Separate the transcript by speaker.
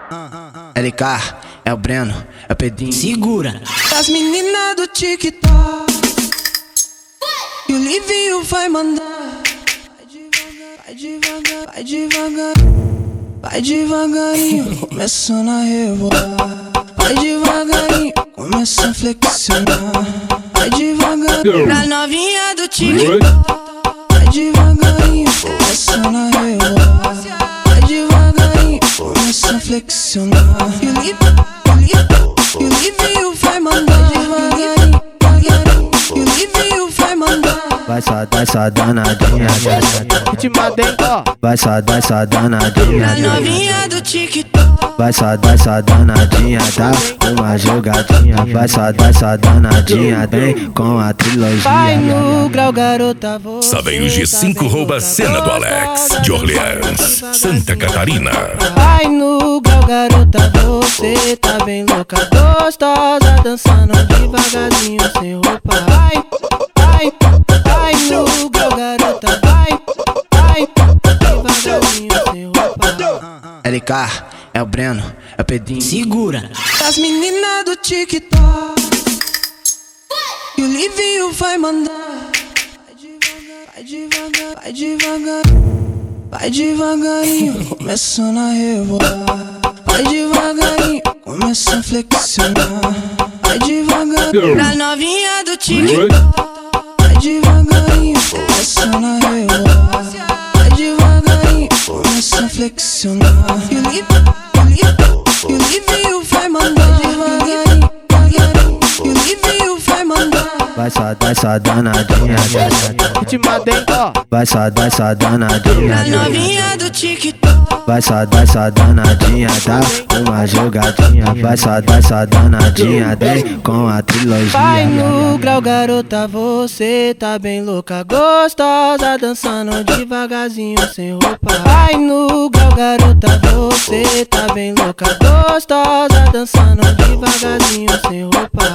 Speaker 1: LK, é o Breno, é o Pedrinho.
Speaker 2: Segura.
Speaker 3: As meninas do TikTok e o Livinho vai mandar. Vai devagar, vai devagar, vai devagarinho, começando a rebolar. Vai devagarinho, começa a flexionar. Vai devagar, pra novinha do TikTok. Vai devagarinho, começando a rebolar. Vai devagarinho, começa a flexionar. E o Livinho vai mandar. Devagarinho, devagarinho, e o Livinho vai mandar.
Speaker 4: Vai essa danadinha,
Speaker 2: Te mandei, ó.
Speaker 4: vai essa danadinha,
Speaker 3: Pra novinha do TikTok.
Speaker 4: vai essa danadinha, dá uma jogadinha, vai essa danadinha, vem com a trilogia.
Speaker 3: Vai no grau, garota, você
Speaker 5: Sabem o G5 rouba a cena do Alex, de Orleans, Santa Catarina.
Speaker 3: Vai no grau, garota, você tá bem louca, gostosa, dançando devagarzinho sem roupa. Vai no grau, garota, vai devagarzinho sem roupa.
Speaker 1: LK, é o Breno, é o Pedrinho.
Speaker 2: Segura.
Speaker 3: As meninas do TikTok e o Livinho vai mandar. Vai devagar, vai devagar, vai devagarinho, começando a rebolar. Vai devagarinho, começa a flexionar. Vai devagar, pra novinha do TikTok. Vai devagarinho, começando a rebolar. Vai devagarinho, começa a flexionar. E o Livinho vai mandar. Devagarinho, devagarinho, e o Livinho vai mandar.
Speaker 4: Vai essa danadinha,
Speaker 2: Te mandei, ó.
Speaker 4: vai essa
Speaker 3: Pra
Speaker 4: danadinha,
Speaker 3: novinha do TikTok.
Speaker 4: vai essa danadinha, dá uma jogadinha, vai essa danadinha, vem com a trilogia.
Speaker 3: Vai no grau, garota, você tá bem louca, gostosa, dançando devagarzinho sem roupa. Vai no grau, garota, você tá bem louca, gostosa, dançando devagarzinho sem roupa.